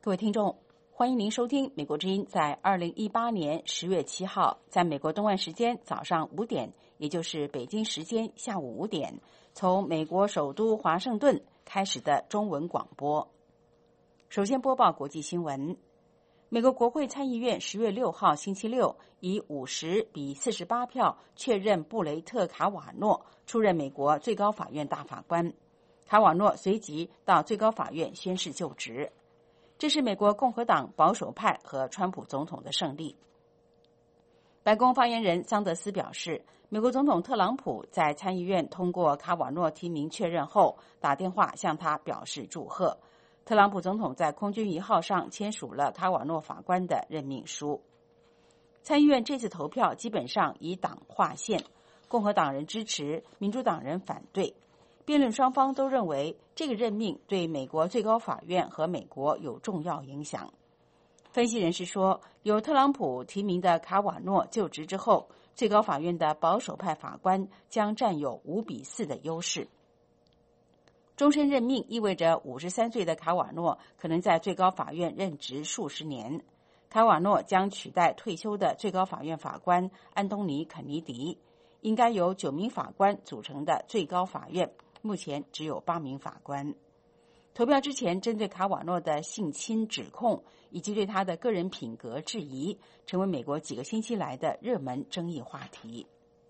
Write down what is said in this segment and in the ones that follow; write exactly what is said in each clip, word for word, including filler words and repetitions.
各位听众，欢迎您收听美国之音在二零一八年十月七号，在美国东岸时间早上五点，也就是北京时间下午五点，从美国首都华盛顿开始的中文广播。首先播报国际新闻。美国国会参议院十月六号星期六以五十比四十八票确认布雷特·卡瓦诺出任美国最高法院大法官。卡瓦诺随即到最高法院宣誓就职。这是美国共和党保守派和川普总统的胜利。白宫发言人桑德斯表示，美国总统特朗普在参议院通过卡瓦诺提名确认后，打电话向他表示祝贺。特朗普总统在空军一号上签署了卡瓦诺法官的任命书。参议院这次投票基本上以党划线，共和党人支持，民主党人反对。辩论双方都认为这个任命对美国最高法院和美国有重要影响。分析人士说，由特朗普提名的卡瓦诺就职之后，最高法院的保守派法官将占有五比四的优势。终身任命意味着五十三岁的卡瓦诺可能在最高法院任职数十年。卡瓦诺将取代退休的最高法院法官安东尼·肯尼迪。应该由九名法官组成的最高法院目前只有八名法官。投票之前，针对卡瓦诺的性侵指控以及对他的个人品格质疑，成为美国几个星期来的热门争议话题。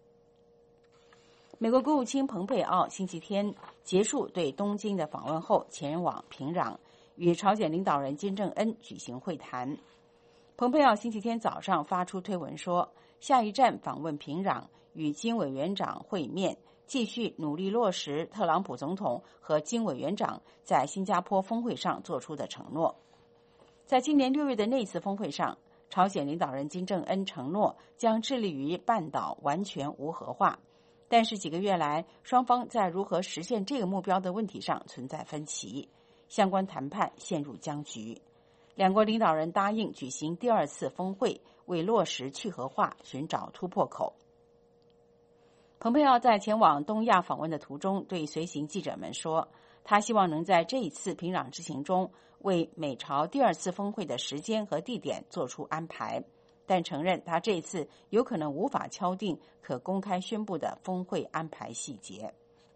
美国国务卿蓬佩奥星期天结束对东京的访问后，前往平壤，与朝鲜领导人金正恩举行会谈。蓬佩奥星期天早上发出推文说，下一站访问平壤，与金委员长会面，继续努力落实特朗普总统和金委员长在新加坡峰会上做出的承诺。在今年六月的那次峰会上，朝鲜领导人金正恩承诺将致力于半岛完全无核化，但是几个月来，双方在如何实现这个目标的问题上存在分歧，相关谈判陷入僵局。两国领导人答应举行第二次峰会，为落实去核化寻找突破口。蓬佩奥在前往东亚访问的途中对随行记者们说，他希望能在这一次平壤之行中为美朝第二次峰会的时间和地点做出安排，但承认他这一次有可能无法敲定可公开宣布的峰会安排细节。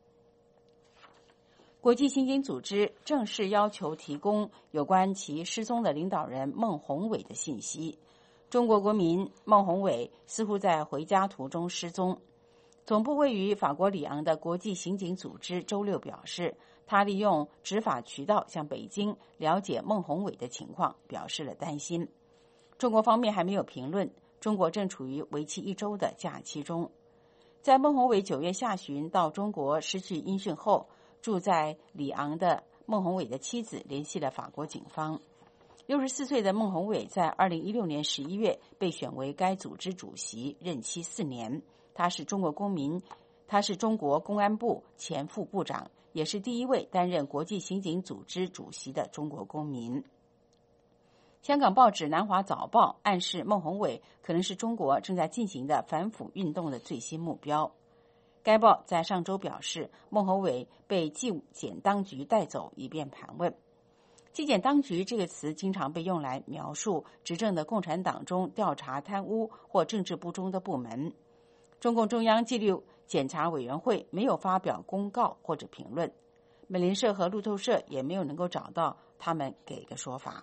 国际刑警组织正式要求提供有关其失踪的领导人孟宏伟的信息。中国国民孟宏伟似乎在回家途中失踪。总部位于法国里昂的国际刑警组织周六表示，他利用执法渠道向北京了解孟宏伟的情况，表示了担心。中国方面还没有评论，中国正处于为期一周的假期中。在孟宏伟九月下旬到中国失去音讯后，住在里昂的孟宏伟的妻子联系了法国警方。六十四岁的孟宏伟在二零一六年十一月被选为该组织主席，任期四年。他是中国公民，他是中国公安部前副部长，也是第一位担任国际刑警组织主席的中国公民。香港报纸《南华早报》暗示孟宏伟可能是中国正在进行的反腐运动的最新目标。该报在上周表示，孟宏伟被纪检当局带走，以便盘问。纪检当局这个词经常被用来描述执政的共产党中调查贪污或政治不忠的部门。中共中央纪律检查委员会没有发表公告或者评论，美联社和路透社也没有能够找到他们给的说法。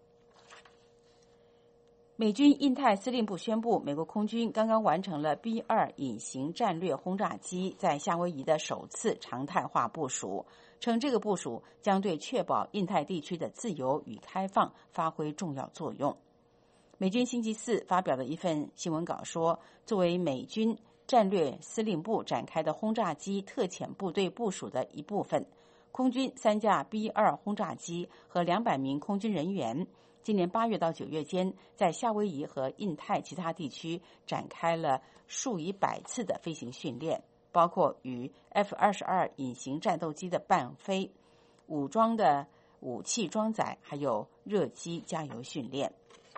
美军印太司令部宣布，美国空军刚刚完成了 B 二 隐形战略轰炸机在夏威夷的首次常态化部署，称这个部署将对确保印太地区的自由与开放发挥重要作用。美军星期四发表的一份新闻稿说，作为美军战略司令部展开的轰炸机特遣部队部署的一部分，空军三架 B 二 轰炸机和两百名空军人员今年八月到九月间在夏威夷和印太其他地区展开了数以百次的飞行训练，包括与 F 二十二 隐形战斗机的伴飞、武装的武器装载，还有热机加油训练。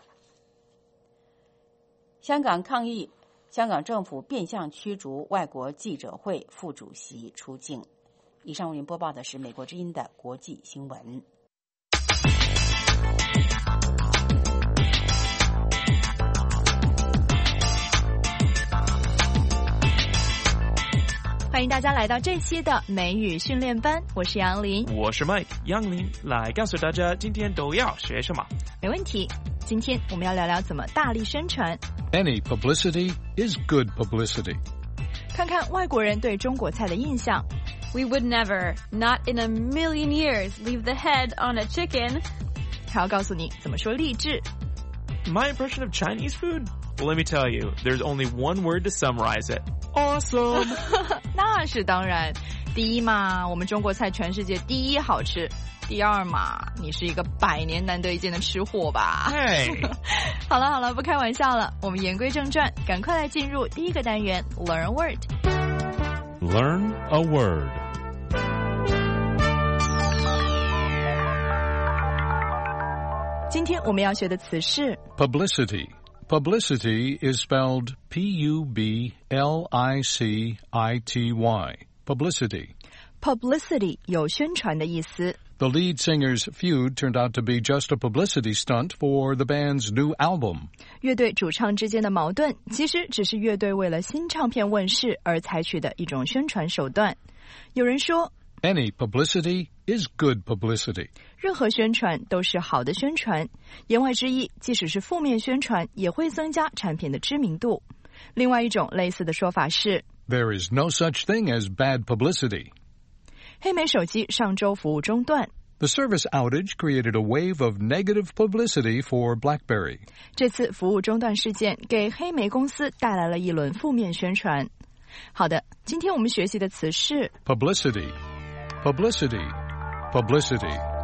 香港抗议香港政府变相驱逐外国记者会副主席出境。以上为您播报的是美国之音的国际新闻。 欢迎大家来到这期的美语训练班，我是杨林， 我是 Mike， 杨林来告诉大家今天都要学什么。 没问题，今天我们要聊聊怎么大力宣传。 Any publicity is good publicity. 看看外国人对中国菜的印象。 We would never, not in a million years, leave the head on a chicken. 还要告诉你怎么说励志。 My impression of Chinese food? Well, let me tell you, there's only one word to summarize it. Awesome! 那是当然，第一嘛，我们中国菜全世界第一好吃。第二嘛，你是一个百年难得一见的吃货吧？ Hey! 好了好了，不开玩笑了，我们言归正传，赶快来进入第一个单元 Learn a Word. Learn a word. 今天我们要学的词是 Publicity. Publicity is spelled P U B L I C I T Y. Publicity. Publicity 有宣传的意思。 The lead singer's feud turned out to be just a publicity stunt for the band's new album. 乐队主唱之间的矛盾，其实只是乐队为了新唱片问世而采取的一种宣传手段。有人说 Any publicity is good publicity. 任何宣传都是好的宣传，言外之意，即使是负面宣传也会增加产品的知名度。另外一种类似的说法是 There is no such thing as bad publicity. 黑莓手机上周服务中断， The service outage created a wave of negative publicity for BlackBerry. 这次服务中断事件给黑莓公司带来了一轮负面宣传。好的，今天我们学习的词是 Publicity. Publicity. Publicity.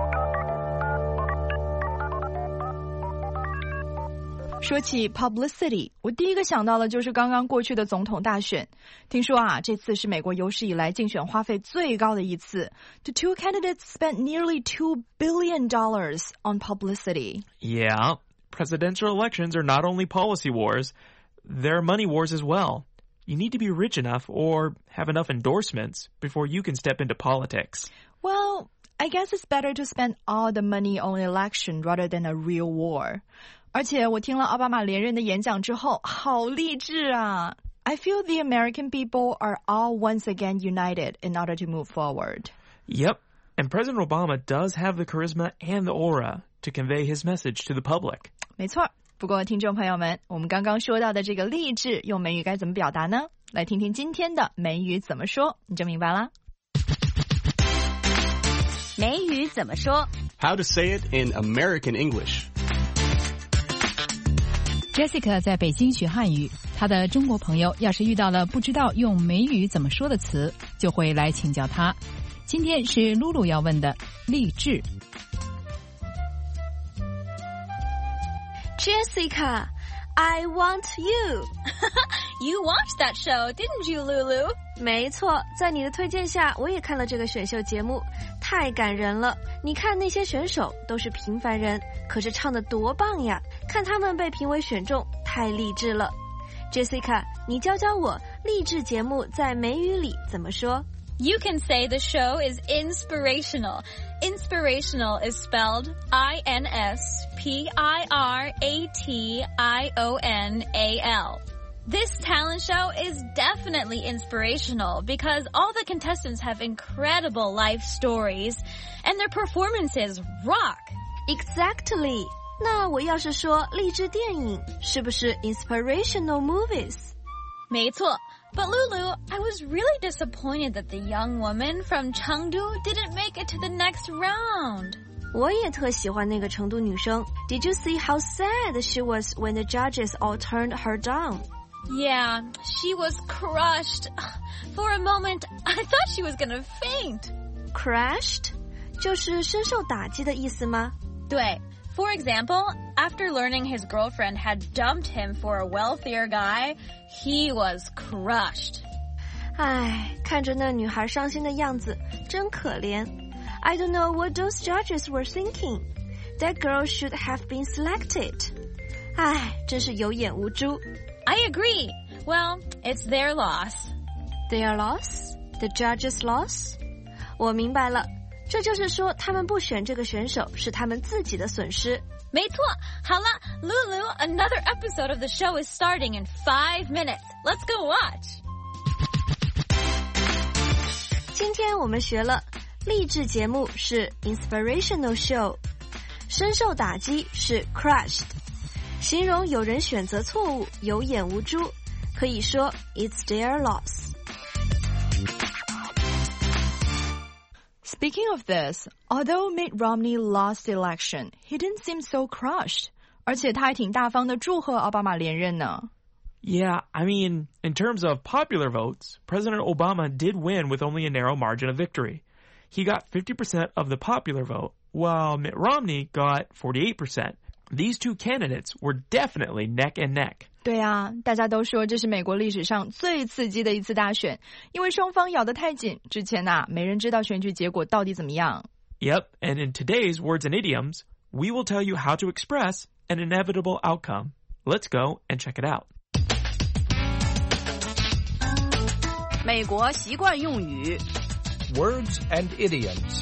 说起 publicity， 我第一个想到的就是刚刚过去的总统大选。听说啊，这次是美国有史以来竞选花费最高的一次。The two candidates spent nearly two billion dollars on publicity. Yeah, presidential elections are not only policy wars, they're money wars as well. You need to be rich enough or have enough endorsements before you can step into politics. Well, I guess it's better to spend all the money on an election rather than a real war. 而且我听了奥巴马连任的演讲之后，好励志啊！ I feel the American people are all once again united in order to move forward. Yep, and President Obama does have the charisma and the aura to convey his message to the public. 没错，不过听众朋友们，我们刚刚说到的这个励志用美语该怎么表达呢？来听听今天的美语怎么说，你就明白啦。 美语怎么说 How to say it in American English.Jessica 在北京学汉语，她的中国朋友要是遇到了不知道用美语怎么说的词，就会来请教她。今天是露露要问的励志。 Jessica, I want you. You watched that show, didn't you, Lulu? 没错，在你的推荐下，我也看了这个选秀节目，太感人了。你看那些选手都是平凡人，可是唱得多棒呀！看他们被评为选中，太励志了。Jessica, 你教教我励志节目在美语里怎么说？ You can say the show is inspirational. Inspirational is spelled I N S P I R A T I O N A L. This talent show is definitely inspirational because all the contestants have incredible life stories and their performances rock. Exactly. 那我要是说励志电影，是不是 inspirational movies? 没错。But Lulu, I was really disappointed that the young woman from Chengdu didn't make it to the next round. 我也特喜欢那个成都女生。Did you see how sad she was when the judges all turned her down? Yeah, she was crushed. For a moment, I thought she was gonna faint. Crushed? 就是深受打击的意思吗？ 对。For example, after learning his girlfriend had dumped him for a wealthier guy, he was crushed. 唉，看着那女孩伤心的样子，真可怜。I don't know what those judges were thinking. That girl should have been selected. 唉，真是有眼无珠。 I agree. Well, it's their loss. Their loss? The judges' loss? 我明白了。这就是说他们不选这个选手是他们自己的损失。 没错。好了 Lulu, another episode of the show is starting in five minutes. Let's go watch. 天我们学了励志节目是 inspirational show， 深受打击是 crushed， 形容有人选择错误有眼无珠，可以说 it's their loss。 Speaking of this, although Mitt Romney lost the election, he didn't seem so crushed. 而且他还挺大方的祝贺奥巴马连任呢。 Yeah, I mean, in terms of popular votes, President Obama did win with only a narrow margin of victory. He got fifty percent of the popular vote, while Mitt Romney got forty-eight percent. These two candidates were definitely neck and neck. 对啊，大家都说这是美国历史上最刺激的一次大选，因为双方咬得太紧，之前啊，没人知道选举结果到底怎么样。 Yep, and in today's Words and Idioms, we will tell you how to express an inevitable outcome. Let's go and check it out. 美国习惯用语 Words and Idioms。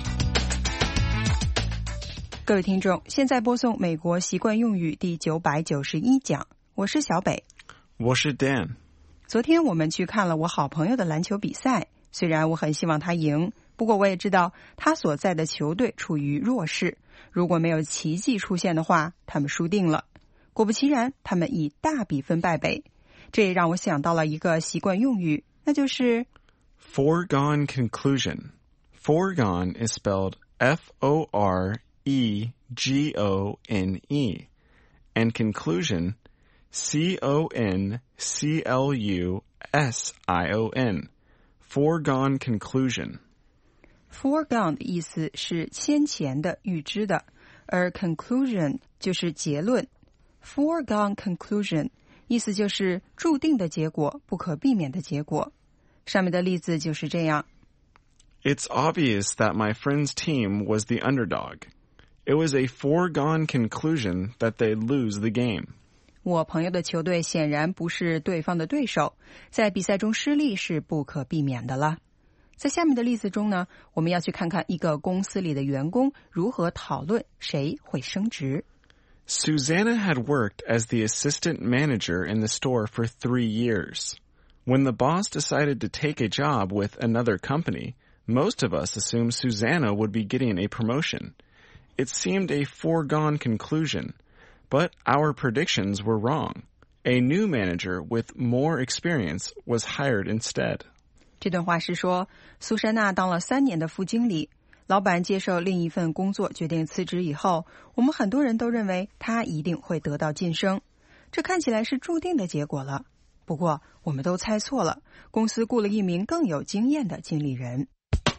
各位听众，现在播送美国习惯用语第九百九十一讲，我是小北， 我是 Dan。 昨天我们去看了我好朋友的篮球比赛，虽然我很希望他赢，不过我也知道他所在的球队处于弱势，如果没有奇迹出现的话，他们输定了。果不其然，他们以大比分败北，这也让我想到了一个习惯用语，那就是 foregone conclusion. Foregone is spelled F O R E G O N E, and conclusion C O N C L U S I O N. Foregone conclusion. Foregone 的意思是先前的、预知的，而 conclusion 就是结论。Foregone conclusion 意思就是注定的结果，不可避免的结果。上面的例子就是这样。 It's obvious that my friend's team was the underdog. It was a foregone conclusion that they'd lose the game. 我朋友的球队显然不是对方的对手，在比赛中失利是不可避免的了。在下面的例子中呢，我们要去看看一个公司里的员工如何讨论谁会升职。 Susanna had worked as the assistant manager in the store for three years. When the boss decided to take a job with another company, most of us assumed Susanna would be getting a promotion. It seemed a foregone conclusion, but our predictions were wrong. A new manager with more experience was hired instead. 这段话是说，苏珊娜当了三年的副经理，老板接受另一份工作决定辞职以后，我们很多人都认为她一定会得到晋升，这看起来是注定的结果了。不过我们都猜错了，公司雇了一名更有经验的经理人。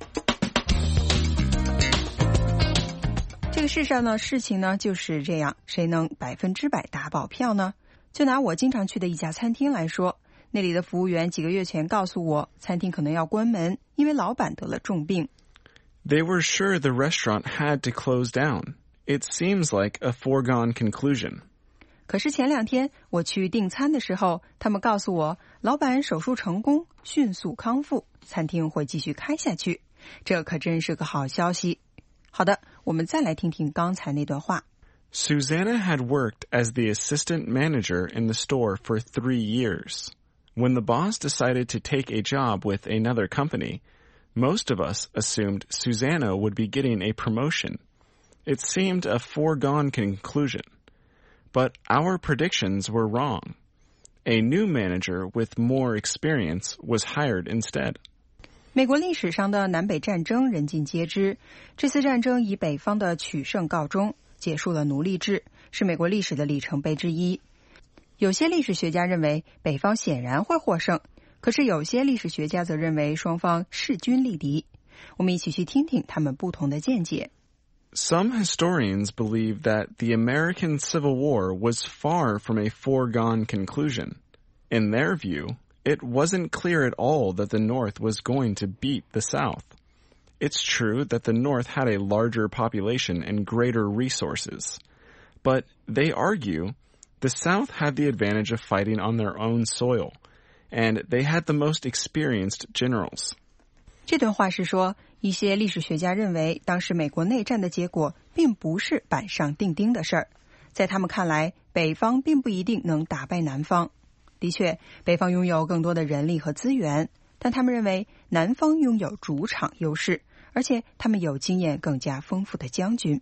这个世上呢，事情呢就是这样，谁能百分之百打保票呢？就拿我经常去的一家餐厅来说，那里的服务员几个月前告诉我，餐厅可能要关门，因为老板得了重病。 They were sure the restaurant had to close down. It seems like a foregone conclusion. 可是前两天我去订餐的时候，他们告诉我，老板手术成功，迅速康复，餐厅会继续开下去。这可真是个好消息。好的，我们再来听听刚才那段话。 Susanna had worked as the assistant manager in the store for three years. When the boss decided to take a job with another company, most of us assumed Susanna would be getting a promotion. It seemed a foregone conclusion, but our predictions were wrong. A new manager with more experience was hired instead. 美国历史上的南北战争人尽皆知，这次战争以北方的取胜告终，结束了奴隶制，是美国历史的里程碑之一。有些历史学家认为北方显然会获胜，可是有些历史学家则认为双方势均力敌。我们一起去听听他们不同的见解。 Some historians believe that the American Civil War was far from a foregone conclusion. In their view, it wasn't clear at all that the North was going to beat the South. It's true that the North had a larger population and greater resources. But they argue the South had the advantage of fighting on their own soil, and they had the most experienced generals. 这段话是说，一些历史学家认为当时美国内战的结果并不是板上钉钉的事儿，在他们看来，北方并不一定能打败南方。的确，北方拥有更多的人力和资源， 但他们认为南方拥有主场优势，而且他们有经验更加丰富的将军。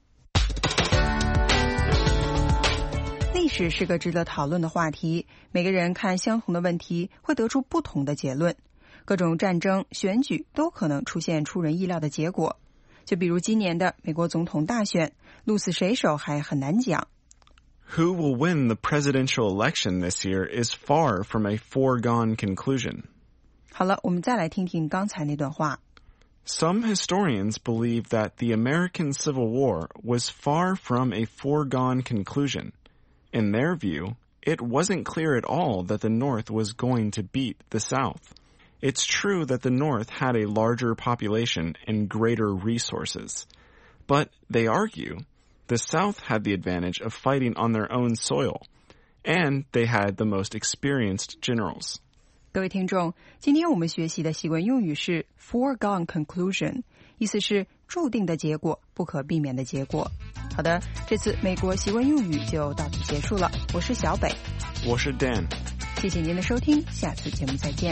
历史是个值得讨论的话题，每个人看相同的问题会得出不同的结论。各种战争、选举都可能出现出人意料的结果。就比如今年的美国总统大选，鹿死谁手还很难讲。 Who will win the presidential election this year is far from a foregone conclusion. 好了，我们再来听听刚才那段话。 Some historians believe that the American Civil War was far from a foregone conclusion. In their view, it wasn't clear at all that the North was going to beat the South. It's true that the North had a larger population and greater resources. But, they argue, the South had the advantage of fighting on their own soil, and they had the most experienced generals. 各位听众，今天我们学习的习惯用语是 foregone conclusion， 意思是注定的结果，不可避免的结果。好的，这次美国习惯用语就到此结束了。我是小北， 我是 Dan， 谢谢您的收听，下次节目再见。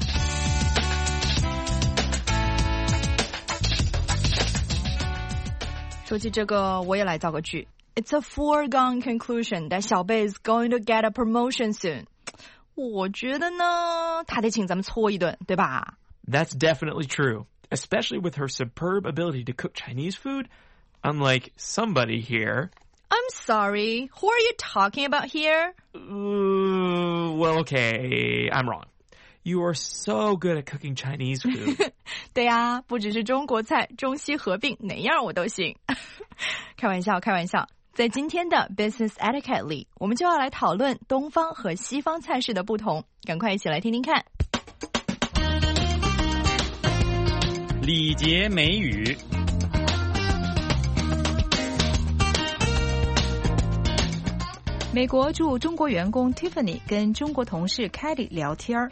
说起这个，我也来造个句。It's a foregone conclusion that 小贝 is going to get a promotion soon。我觉得呢，他得请咱们搓一顿，对吧？ That's definitely true, especially with her superb ability to cook Chinese food, unlike somebody here. I'm sorry, who are you talking about here? Uh, well, okay, I'm wrong. You are so good at cooking Chinese food. 对啊，不只是中国菜，中西合并，哪样我都行。开玩笑，开玩笑。在今天的 Business Etiquette 里，我们就要来讨论东方和西方菜式的不同。赶快一起来听听看。 礼节美语。 美国驻中国员工 Tiffany 跟中国同事 Kelly 聊天。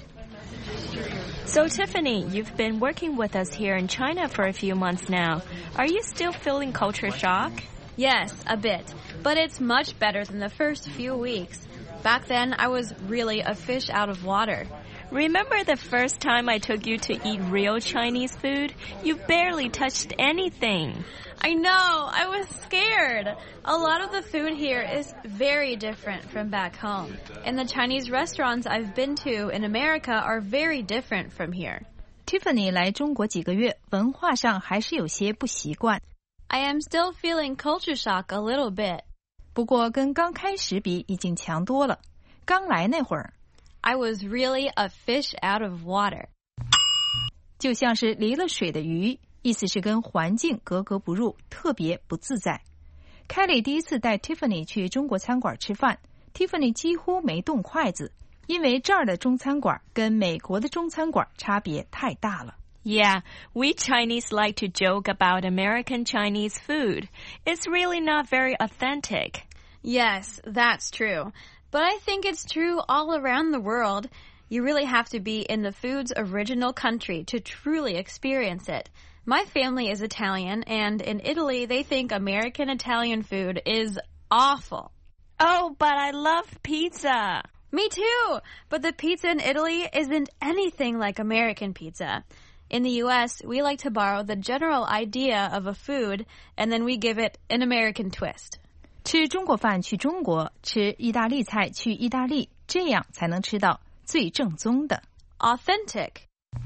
So Tiffany, you've been working with us here in China for a few months now. Are you still feeling culture shock? Yes, a bit. But it's much better than the first few weeks. Back then, I was really a fish out of water. Remember the first time I took you to eat real Chinese food? You barely touched anything. I know, I was scared. A lot of the food here is very different from back home. And the Chinese restaurants I've been to in America are very different from here. Tiffany 来中国几个月，文化上还是有些不习惯。 I am still feeling culture shock a little bit. 不过跟刚开始比已经强多了。刚来那会儿 I was really a fish out of water. 就像是离了水的鱼，意思是跟环境格格不入，特别不自在。Kelly 第一次带 Tiffany 去中国餐馆吃饭， Tiffany 几乎没动筷子，因为这儿的中餐馆跟美国的中餐馆差别太大了。 Yeah, we Chinese like to joke about American Chinese food. It's really not very authentic. Yes, that's true. But I think it's true all around the world. You really have to be in the food's original country to truly experience it. My family is Italian, and in Italy, they think American Italian food is awful. Oh, but I love pizza. Me too. But the pizza in Italy isn't anything like American pizza. In the U S, we like to borrow the general idea of a food, and then we give it an American twist. 吃中国饭去中国，吃意大利菜去意大利，这样才能吃到最正宗的。 Authentic.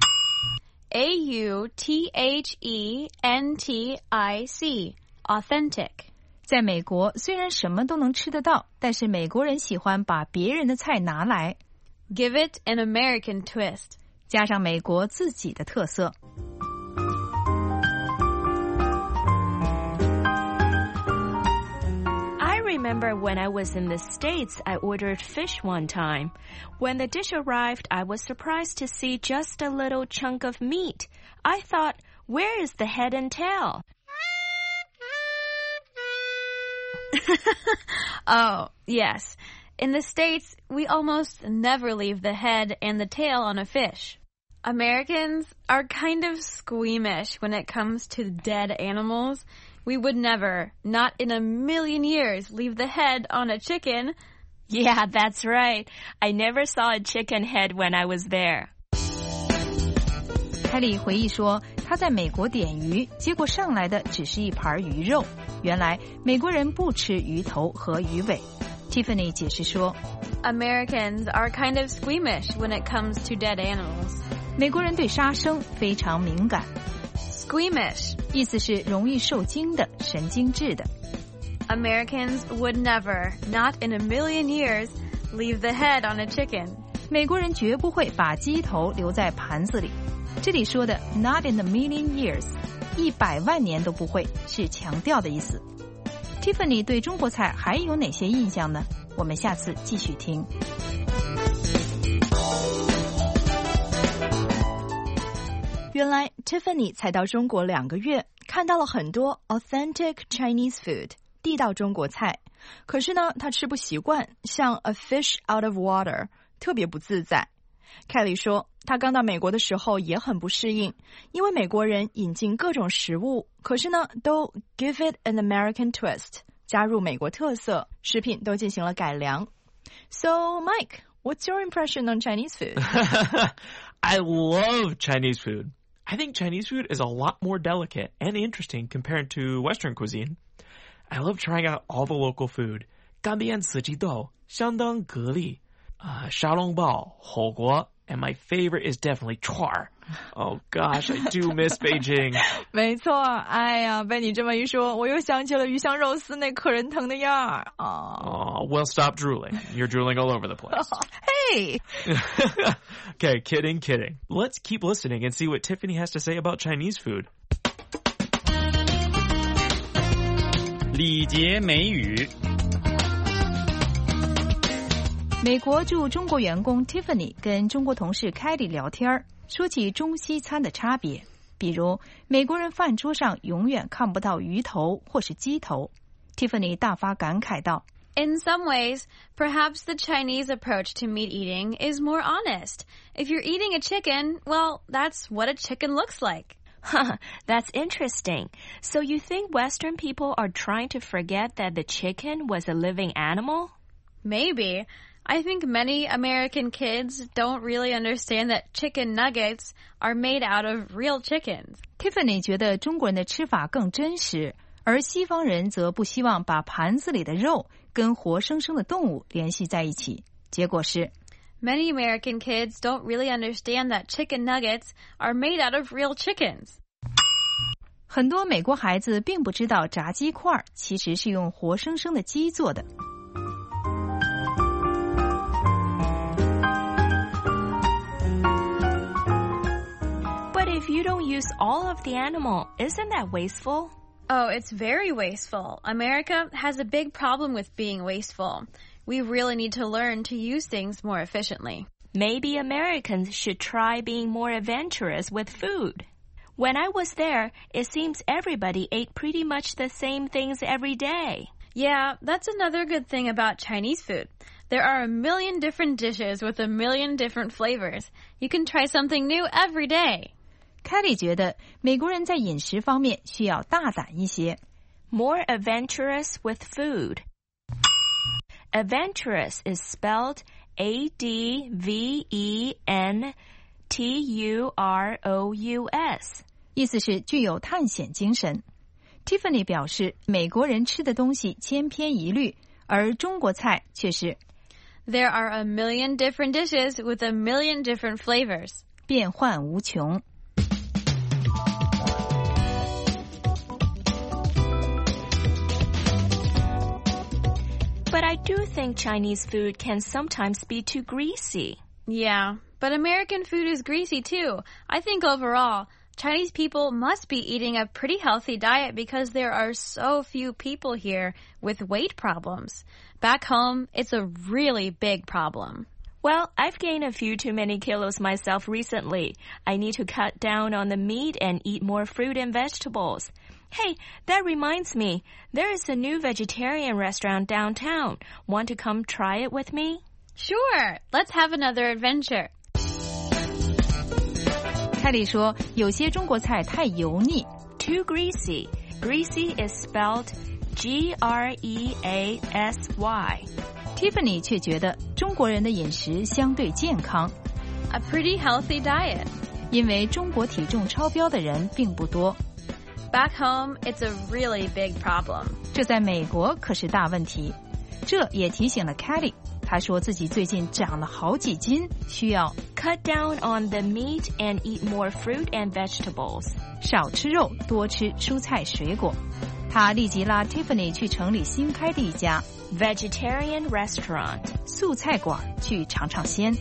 A U T H E N T I C. Authentic. 在美国，虽然什么都能吃得到，但是美国人喜欢把别人的菜拿来 Give it an American twist. 加上美国自己的特色。 I remember when I was in the States, I ordered fish one time. When the dish arrived, I was surprised to see just a little chunk of meat. I thought, where is the head and tail? Oh, yes. In the States, we almost never leave the head and the tail on a fish. Americans are kind of squeamish when it comes to dead animals. We would never, not in a million years, leave the head on a chicken. Yeah, that's right. I never saw a chicken head when I was there. 凯里回忆说，他在美国点鱼，结果上来的只是一盘鱼肉。原来美国人不吃鱼头和鱼尾。Tiffany 解释说 Americans are kind of squeamish when it comes to dead animals. 美国人对杀生非常敏感。 Squeamish 意思是容易受惊的、神经质的。 Americans would never, not in a million years, leave the head on a chicken. 美国人绝不会把鸡头留在盘子里。这里说的 not in a million years 一百万年都不会是强调的意思。 Tiffany 对中国菜还有哪些印象呢？我们下次继续听。 原来 Tiffany 才到中国两个月，看到了很多 authentic Chinese food 地道中国菜，可是呢她吃不习惯，像 a fish out of water 特别不自在。凯莉说她刚到美国的时候也很不适应，因为美国人引进各种食物，可是呢都 give it an American twist 加入美国特色，食品都进行了改良。 So Mike, what's your impression on Chinese food? I love Chinese food. I think Chinese food is a lot more delicate and interesting compared to Western cuisine. I love trying out all the local food. 干煸四季豆相当蛤蜊 uh, 沙龙包火锅 and my favorite is definitely 串儿 Oh gosh, I do miss Beijing. 没错，哎呀，被你这么一说，我又想起了鱼香肉丝那可人疼的样儿。 Oh, well, stop drooling. You're drooling all over the place. Hey! Okay, kidding, kidding. Let's keep listening and see what Tiffany has to say about Chinese food. 礼节美语。 美国驻中国员工 Tiffany 跟中国同事 Kelly 聊天，说起中西餐的差别，比如美国人饭桌上永远看不到鱼头或是鸡头。 Tiffany 大发感慨道 In some ways, perhaps the Chinese approach to meat eating is more honest. If you're eating a chicken, well, that's what a chicken looks like. Huh, that's interesting. So you think Western people are trying to forget that the chicken was a living animal? Maybe. I think many American kids don't really understand that chicken nuggets are made out of real chickens. Tiffany 觉得中国人的吃法更真实，而西方人则不希望把盘子里的肉跟活生生的动物联系在一起。结果是 Many American kids don't really understand that chicken nuggets are made out of real chickens. 很多美国孩子并不知道炸鸡块其实是用活生生的鸡做的。 But if you don't use all of the animal, isn't that wasteful? Oh, it's very wasteful. America has a big problem with being wasteful. We really need to learn to use things more efficiently. Maybe Americans should try being more adventurous with food. When I was there, it seems everybody ate pretty much the same things every day. Yeah, that's another good thing about Chinese food. There are a million different dishes with a million different flavors. You can try something new every day. Kelly 觉得美国人在饮食方面需要大胆一些。 More adventurous with food. Adventurous is spelled A D V E N T U R O U S. 意思是具有探险精神。Tiffany 表示，美国人吃的东西千篇一律，而中国菜却是 There are a million different dishes with a million different flavors. 变幻无穷。 But I do think Chinese food can sometimes be too greasy. Yeah, but American food is greasy too. I think overall, Chinese people must be eating a pretty healthy diet because there are so few people here with weight problems. Back home, it's a really big problem. Well, I've gained a few too many kilos myself recently. I need to cut down on the meat and eat more fruit and vegetables. Hey, that reminds me, there is a new vegetarian restaurant downtown. Want to come try it with me? Sure, let's have another adventure. 凯莉说，有些中国菜太油腻 Too greasy. Greasy is spelled G R E A S Y. Tiffany 却觉得中国人的饮食相对健康。 A pretty healthy diet. 因为中国体重超标的人并不多。 Back home, it's a really big problem. 这在美国可是大问题。这也提醒了 Kelly， 她说自己最近长了好几斤，需要 cut down on the meat and eat more fruit and vegetables. 少吃肉，多吃蔬菜水果。她立即拉 Tiffany 去城里新开的一家 vegetarian restaurant 素菜馆去尝尝鲜。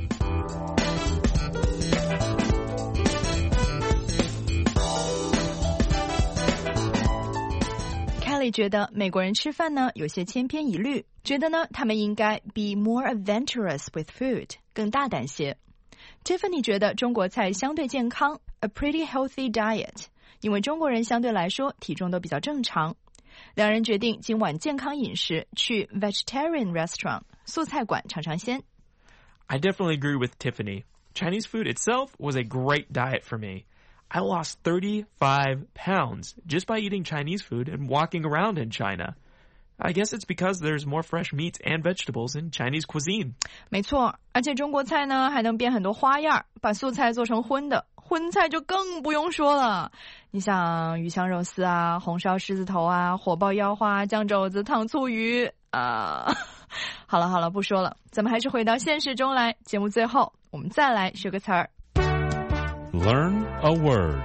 Kelly 觉得美国人吃饭呢有些千篇一律，觉得呢他们应该 be more adventurous with food， 更大胆些。Tiffany 觉得中国菜相对健康 ，a pretty healthy diet， 因为中国人相对来说体重都比较正常。两人决定今晚健康饮食，去 vegetarian restaurant 素菜馆尝尝鲜。 I definitely agree with Tiffany. Chinese food itself was a great diet for me. I lost thirty-five pounds just by eating Chinese food and walking around in China. I guess it's because there's more fresh meats and vegetables in Chinese cuisine. 没错，而且中国菜呢还能变很多花样，把素菜做成荤的，荤菜就更不用说了。你像鱼香肉丝啊，红烧狮子头啊，火爆腰花，酱肘子，糖醋鱼啊。好了好了，不说了，咱们还是回到现实中来。节目最后，我们再来学个词儿。 Learn a word.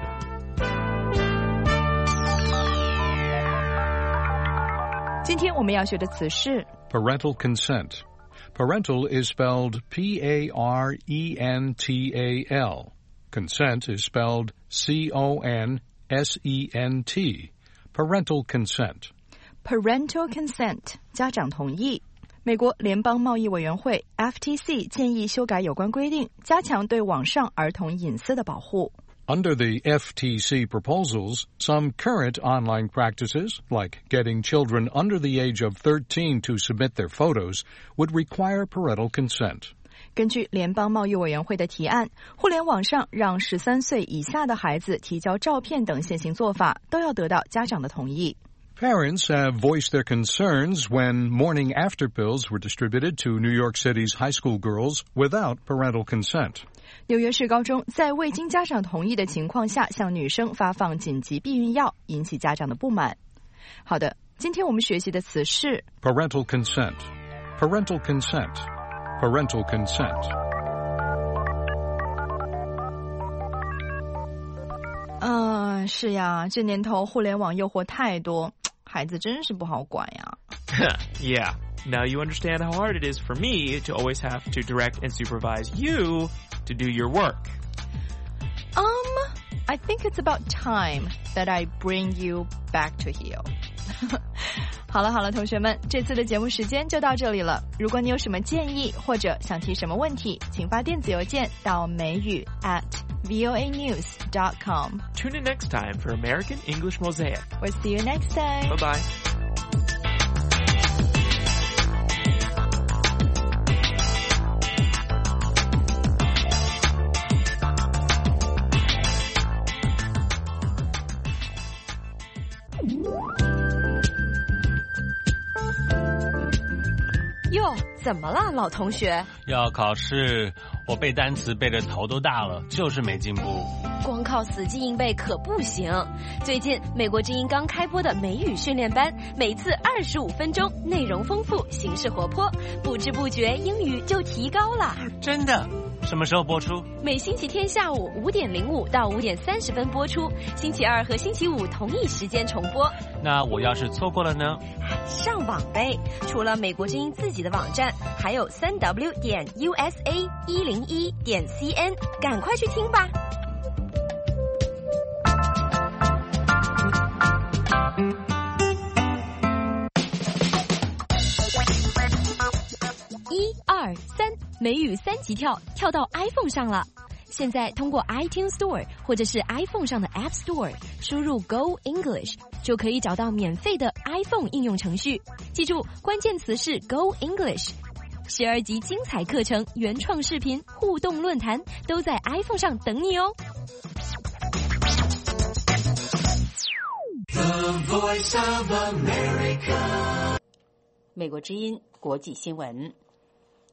今天我们要学的词是 Parental consent. Parental is spelled P A R E N T A L. Consent is spelled C O N S E N T. Parental consent. Parental consent 家长同意。美国联邦贸易委员会 F T C 建议修改有关规定，加强对网上儿童隐私的保护。 Under the F T C proposals, some current online practices, like getting children under the age of thirteen to submit their photos, would require parental consent. 根据联邦贸易委员会的提案，互联网上让十三岁以下的孩子提交照片等现行做法，都要得到家长的同意。 Parents have voiced their concerns when morning after pills were distributed to New York City's high school girls without parental consent. 纽约市高中在未经家长同意的情况下向女生发放紧急避孕药，引起家长的不满。好的，今天我们学习的词是 Parental consent. Parental consent. Parental consent. 嗯，是呀，这年头互联网诱惑太多，孩子真是不好管呀。 Yeah. Now you understand how hard it is for me to always have to direct and supervise you to do your work. Um, I think it's about time that I bring you back to heel. 好了好了，同学们，这次的节目时间就到这里了。如果你有什么建议或者想提什么问题，请发电子邮件到美语 at voa news dot com. Tune in next time for American English Mosaic. We'll see you next time. Bye-bye. 哟，怎么了，老同学？ 要考试，我背单词背得头都大了，就是没进步。 光靠死记硬背可不行。最近美国之音刚开播的美语训练班，每次二十五分钟，内容丰富，形式活泼，不知不觉英语就提高了。 真的？什么时候播出？ 每星期天下午五点零五到五点三十分播出，星期二和星期五同一时间重播。 那我要是错过了呢？ 上网呗，除了美国之音自己的网站，还有三 w 点 u s a 一零一点 c n， 赶快去听吧。一二三，美语三级跳，跳到 iPhone 上了。现在通过 iTunes Store 或者是 iPhone 上的 App Store 输入 Go English 就可以找到免费的 iPhone 应用程序。记住，关键词是 Go English。十二集精彩课程、原创视频、互动论坛都在 iPhone 上等你哦。 The Voice of America. 美国之音国际新闻。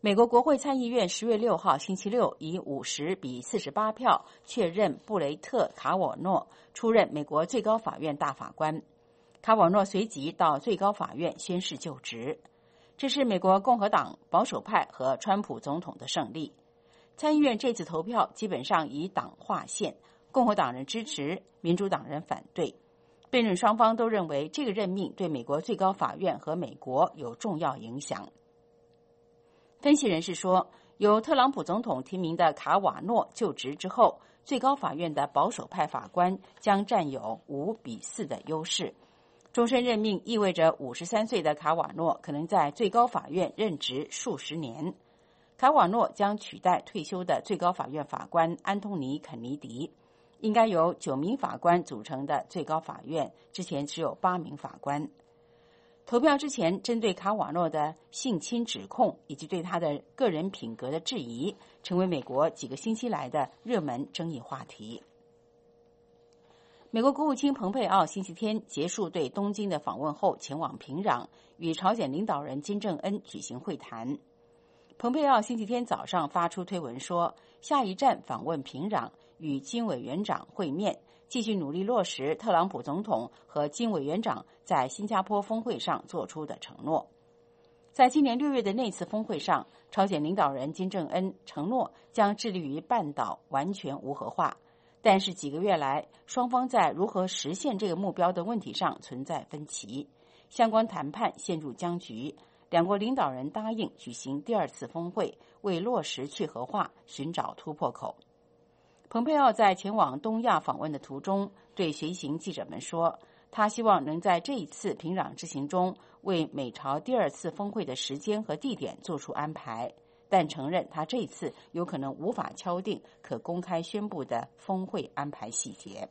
美国国会参议院十月六号星期六以五十比四十八票确认布雷特·卡瓦诺出任美国最高法院大法官。卡瓦诺随即到最高法院宣誓就职。这是美国共和党、保守派和川普总统的胜利。参议院这次投票基本上以党划线，共和党人支持，民主党人反对。辩论双方都认为这个任命对美国最高法院和美国有重要影响。分析人士说，由特朗普总统提名的卡瓦诺就职之后，最高法院的保守派法官将占有五比四的优势。终身任命意味着五十三岁的卡瓦诺可能在最高法院任职数十年。卡瓦诺将取代退休的最高法院法官安东尼·肯尼迪。应该由九名法官组成的最高法院之前只有八名法官。投票之前，针对卡瓦诺的性侵指控以及对他的个人品格的质疑，成为美国几个星期来的热门争议话题。美国国务卿蓬佩奥星期天结束对东京的访问后，前往平壤与朝鲜领导人金正恩举行会谈。蓬佩奥星期天早上发出推文说，下一站访问平壤，与金委员长会面，继续努力落实特朗普总统和金委员长在新加坡峰会上做出的承诺。在今年六月的那次峰会上，朝鲜领导人金正恩承诺将致力于半岛完全无核化，但是几个月来，双方在如何实现这个目标的问题上存在分歧，相关谈判陷入僵局。两国领导人答应举行第二次峰会，为落实去核化寻找突破口。蓬佩奥在前往东亚访问的途中，对随行记者们说，他希望能在这一次平壤之行中为美朝第二次峰会的时间和地点做出安排，但承认他这次有可能无法敲定可公开宣布的峰会安排细节。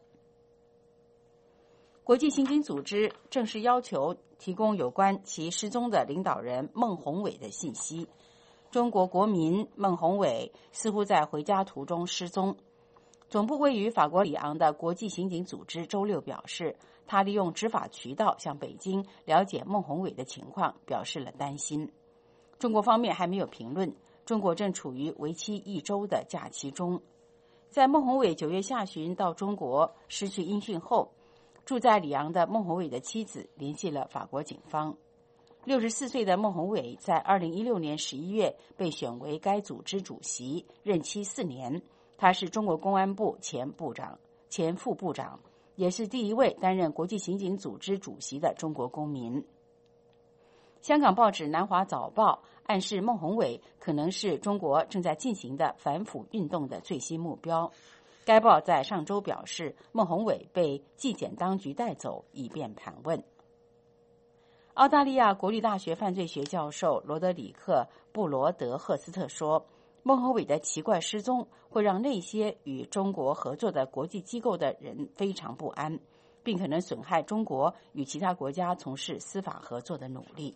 国际刑警组织正式要求提供有关其失踪的领导人孟宏伟的信息。中国国民孟宏伟似乎在回家途中失踪。总部位于法国里昂的国际刑警组织周六表示，他利用执法渠道向北京了解孟宏伟的情况，表示了担心。中国方面还没有评论，中国正处于为期一周的假期中。在孟宏伟九月下旬到中国失去音讯后，住在里昂的孟宏伟的妻子联系了法国警方。六十四岁的孟宏伟在二零一六年十一月被选为该组织主席，任期四年。他是中国公安部前部长、前副部长，也是第一位担任国际刑警组织主席的中国公民。香港报纸《南华早报》暗示孟宏伟可能是中国正在进行的反腐运动的最新目标。该报在上周表示，孟宏伟被纪检当局带走，以便盘问。澳大利亚国立大学犯罪学教授罗德里克·布罗德赫斯特说，孟宏伟的奇怪失踪会让那些与中国合作的国际机构的人非常不安，并可能损害中国与其他国家从事司法合作的努力。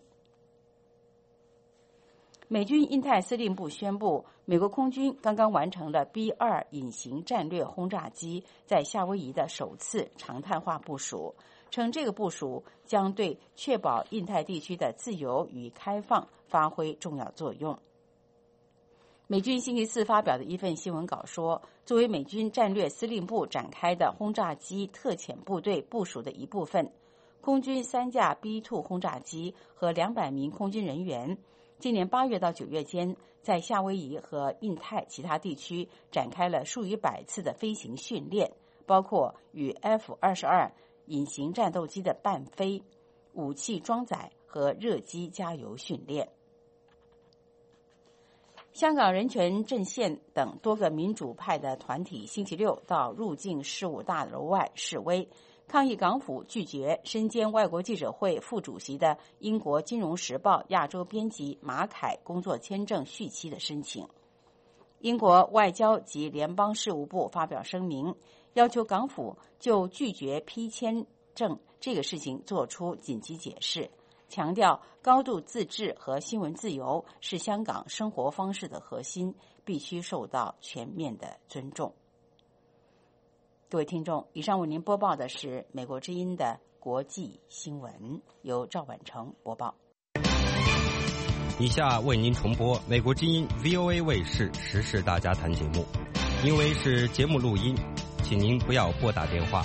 美军印太司令部宣布，美国空军刚刚完成了 B 二 隐形战略轰炸机在夏威夷的首次常态化部署，称这个部署将对确保印太地区的自由与开放发挥重要作用。美军星期四发表的一份新闻稿说，作为美军战略司令部展开的轰炸机特遣部队部署的一部分，空军三架 B 二 轰炸机和两百名空军人员今年八月到九月间，在夏威夷和印太其他地区展开了数以百次的飞行训练，包括与 F 二十二 隐形战斗机的伴飞、武器装载和热机加油训练。香港人权阵线等多个民主派的团体星期六到入境事务大楼外示威，抗议港府拒绝身兼外国记者会副主席的英国《金融时报》亚洲编辑马凯工作签证续期的申请。英国外交及联邦事务部发表声明，要求港府就拒绝批签证这个事情做出紧急解释，强调高度自治和新闻自由是香港生活方式的核心，必须受到全面的尊重。各位听众，以上为您播报的是美国之音的国际新闻，由赵婉成播报。 以下为您重播美国之音 V O A 卫视时事大家谈节目，因为是节目录音，请您不要拨打电话。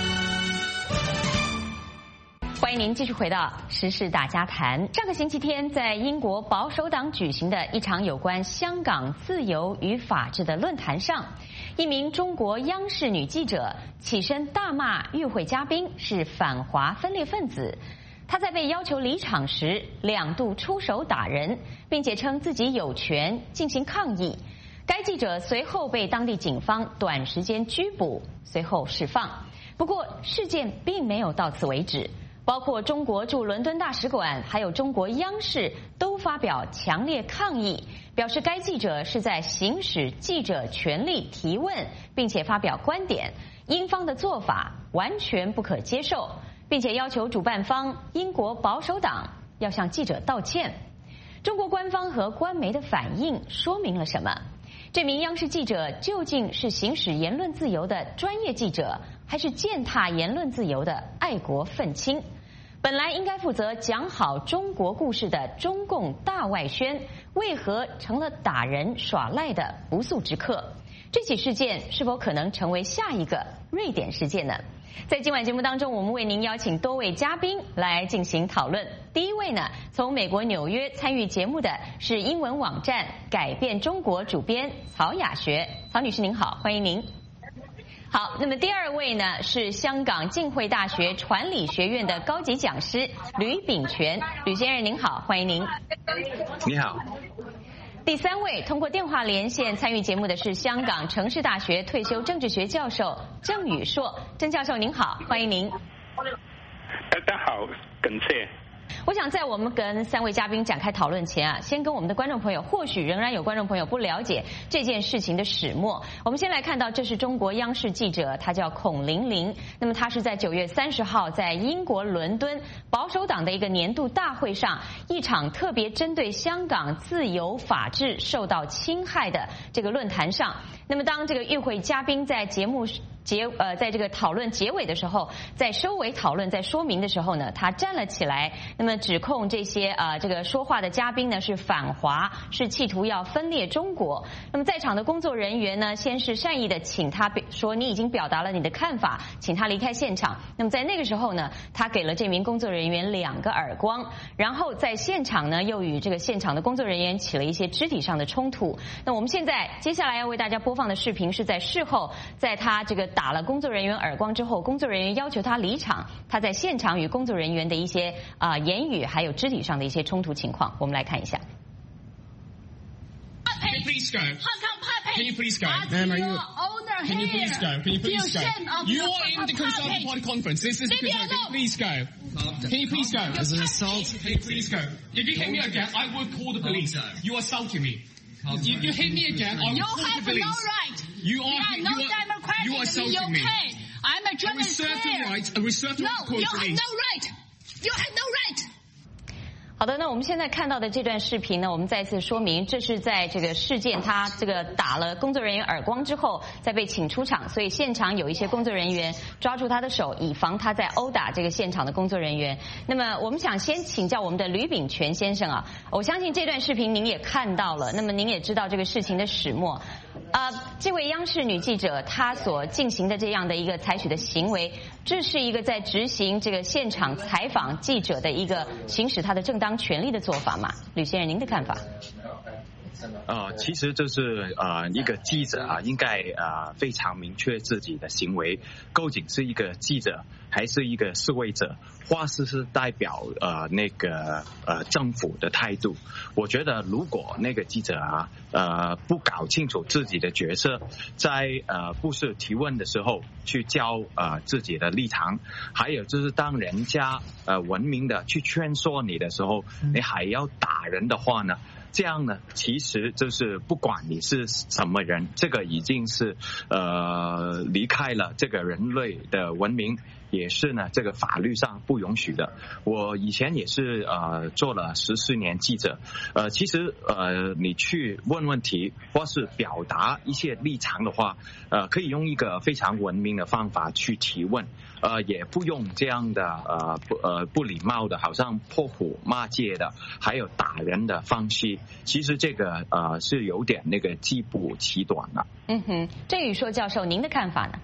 欢迎您继续回到时事大家谈。上个星期天，在英国保守党举行的一场有关香港自由与法治的论坛上，一名中国央视女记者起身大骂与会嘉宾是反华分裂分子。她在被要求离场时，两度出手打人，并且称自己有权进行抗议。该记者随后被当地警方短时间拘捕，随后释放。不过，事件并没有到此为止。包括中国驻伦敦大使馆，还有中国央视都发表强烈抗议，表示该记者是在行使记者权利提问，并且发表观点，英方的做法完全不可接受，并且要求主办方英国保守党要向记者道歉。中国官方和官媒的反应说明了什么？这名央视记者究竟是行使言论自由的专业记者，还是践踏言论自由的爱国愤青？本来应该负责讲好中国故事的中共大外宣，为何成了打人耍赖的不速之客？这起事件是否可能成为下一个瑞典事件呢？在今晚节目当中，我们为您邀请多位嘉宾来进行讨论。第一位呢，从美国纽约参与节目的是英文网站改变中国主编曹雅学。曹女士您好，欢迎您。好，那么第二位呢是香港浸会大学传理学院的高级讲师吕秉权。吕先生您好，欢迎您。 你好。 第三位通过电话连线参与节目的是香港城市大学退休政治学教授郑宇硕。郑教授您好，欢迎您。 大家好，感谢。 我想在我们跟三位嘉宾展开讨论前啊，先跟我们的观众朋友，或许仍然有观众朋友不了解这件事情的始末。我们先来看到，这是中国央视记者，他叫孔玲玲。那么他是在九月三十号在英国伦敦保守党的一个年度大会上，一场特别针对香港自由法治受到侵害的这个论坛上。那么当这个与会嘉宾在节目结呃，在这个讨论结尾的时候，在收尾讨论在说明的时候呢，他站了起来，那么指控这些呃这个说话的嘉宾呢是反华，是企图要分裂中国。那么在场的工作人员呢，先是善意的请他说你已经表达了你的看法，请他离开现场。那么在那个时候呢，他给了这名工作人员两个耳光，然后在现场呢又与这个现场的工作人员起了一些肢体上的冲突。那我们现在接下来要为大家播放的视频是在事后，在他这个打了工作人员耳光之后，工作人员要求他离场，他在现场与工作人员的一些啊、呃、言语还有肢体上的一些冲突情况，我们来看一下。 Can you please go? Can you please go? Ma'am, are you? Can you please go? Can you please go? You are in the Conservative Party conference. This is the Conservative. Can you please go? Can you please go? There's an assault. Can you please go? If you hit me again, I will call the police. You are assaulting me. If you hit me again, I will call the police. You have no right. You are. You are no democratic You are assaulting me. I'm a German A reserved right. A reserved right to call the police. No, you have no right. You have no right. 好的，那我们现在看到的这段视频呢，我们再次说明，这是在这个事件他这个打了工作人员耳光之后，再被请出场，所以现场有一些工作人员抓住他的手，以防他在殴打这个现场的工作人员。那么我们想先请教我们的吕秉权先生啊，我相信这段视频您也看到了，那么您也知道这个事情的始末。呃，这位央视女记者她所进行的这样的一个采取的行为，这是一个在执行这个现场采访记者的一个行使她的正当权利的做法吗？吕先生，您的看法？ 呃，其实就是呃一个记者啊，应该呃非常明确自己的行为，究竟是一个记者还是一个示威者，或是是代表呃那个呃政府的态度。我觉得如果那个记者啊呃不搞清楚自己的角色，在呃不是提问的时候去教呃自己的立场，还有就是当人家呃文明的去劝说你的时候，你还要打人的话呢？这样呢，其实就是不管你是什么人，这个已经是呃离开了这个人类的文明， 也是呢这个法律上不允许的。我以前也是呃做了十四年记者，呃其实呃你去问问题或是表达一些立场的话，呃可以用一个非常文明的方法去提问，呃也不用这样的呃不呃不礼貌的，好像破口骂街的，还有打人的方式。其实这个呃是有点那个既不其短了。 嗯哼，郑宇硕教授，您的看法呢？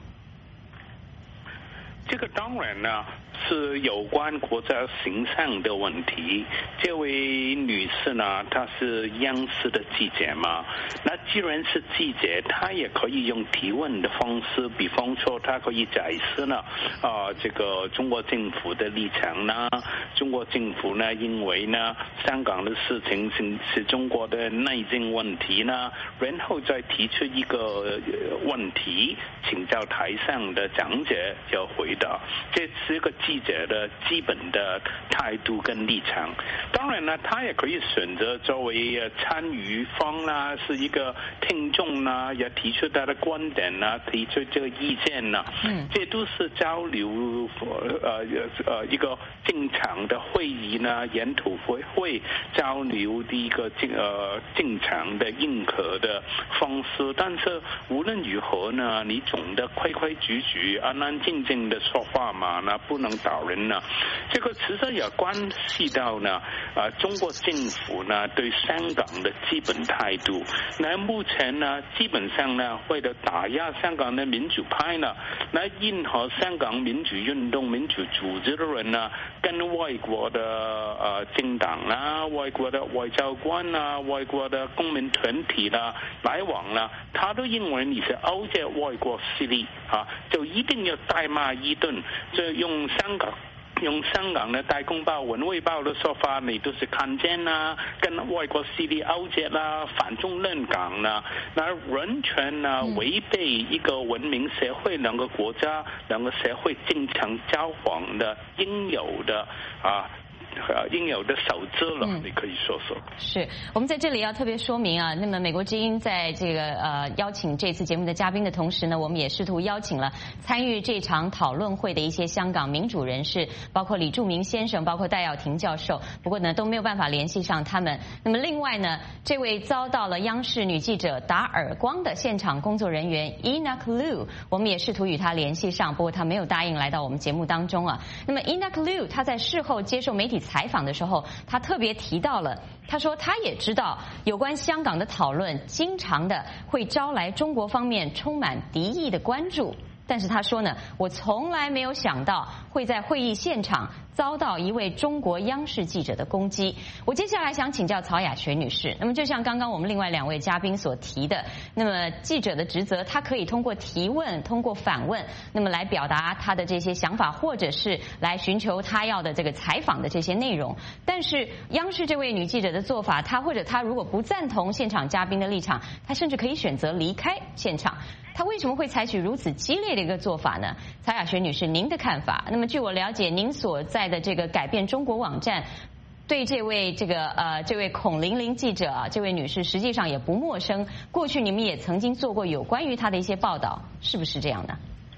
这个当然呢是有关国家形象的问题。这位女士呢，她是央视的记者嘛，那既然是记者，她也可以用提问的方式，比方说她可以解释呢啊、呃、这个中国政府的立场呢，中国政府呢因为呢香港的事情是是中国的内政问题呢，然后再提出一个问题，请教台上的讲者要回答，这是一个记者的基本的态度跟立场。当然呢，他也可以选择作为参与方啦，是一个听众啦，也提出他的观点啦，提出这个意见啦，嗯，这都是交流呃呃一个正常的会议呢，研讨会会交流的一个正呃正常的认可的方式。但是无论如何呢，你总的规规矩矩、安安静静的说话嘛，那不能打人呢。这个其实也关系到呢，啊、呃，中国政府呢对香港的基本态度。那目前呢，基本上呢，为了打压香港的民主派呢，那任何香港民主运动、民主组织的人呢，跟外国的呃政党啊、外国的外交官啊、外国的公民团体啦来往啦，他都认为你是勾结外国势力啊，就一定要大骂一顿。就用香港用香港的《大公报》《文汇报》的说法，你都是看见啦，跟外国势力勾结啦，反中乱港啦，那完全呢违背一个文明社会、两个国家、两个社会正常交往的应有的啊。呃，应有的守则了，嗯，你可以说说。 是我们在这里要特别说明啊，那么美国之音在这个呃邀请这次节目的嘉宾的同时呢，我们也试图邀请了参与这场讨论会的一些香港民主人士，包括李柱铭先生，包括戴耀廷教授，不过呢都没有办法联系上他们。那么另外呢，这位遭到了央视女记者打耳光的现场工作人员 Enoch Liu， 我们也试图与他联系上，不过他没有答应来到我们节目当中啊。那么 Enoch Liu 他在事后接受媒体采访的时候，他特别提到了，他说他也知道有关香港的讨论经常的会招来中国方面充满敌意的关注，但是他说呢，我从来没有想到会在会议现场遭到一位中国央视记者的攻击。我接下来想请教曹雅泉女士，那么就像刚刚我们另外两位嘉宾所提的，那么记者的职责，他可以通过提问、通过反问，那么来表达他的这些想法，或者是来寻求他要的这个采访的这些内容。但是央视这位女记者的做法，她或者她如果不赞同现场嘉宾的立场，她甚至可以选择离开现场。她为什么会采取如此激烈的一个做法呢？曹雅泉女士，您的看法？那么据我了解，您所在的这个改变中国网站对这位这个呃这位孔玲玲记者啊，这位女士实际上也不陌生，过去你们也曾经做过有关于她的一些报道，是不是这样的？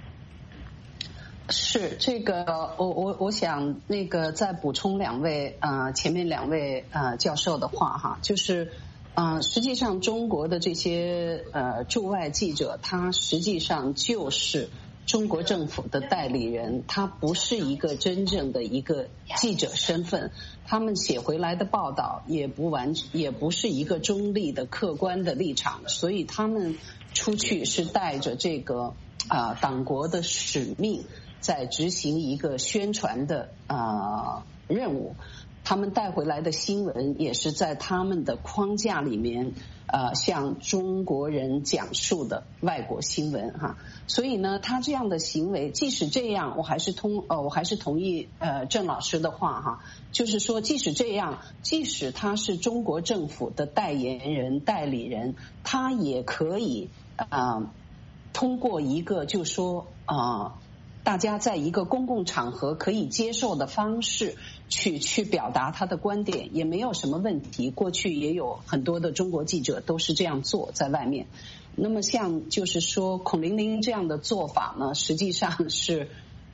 是这个，我我我想那个再补充两位呃前面两位呃教授的话哈，就是呃实际上中国的这些呃驻外记者，他实际上就是中国政府的代理人，他不是一个真正的一个记者身份，他们写回来的报道也不完也不是一个中立的客观的立场，所以他们出去是带着这个啊、呃、党国的使命，在执行一个宣传的啊、呃、任务。他们带回来的新闻也是在他们的框架里面呃向中国人讲述的外国新闻哈。所以呢，他这样的行为，即使这样，我还是通呃我还是同意呃郑老师的话哈，就是说即使这样，即使他是中国政府的代言人代理人，他也可以啊、呃、通过一个就说啊、呃大家在一个公共场合可以接受的方式去去表达他的观点，也没有什么问题。过去也有很多的中国记者都是这样做，在外面。那么像就是说孔玲玲这样的做法呢，实际上是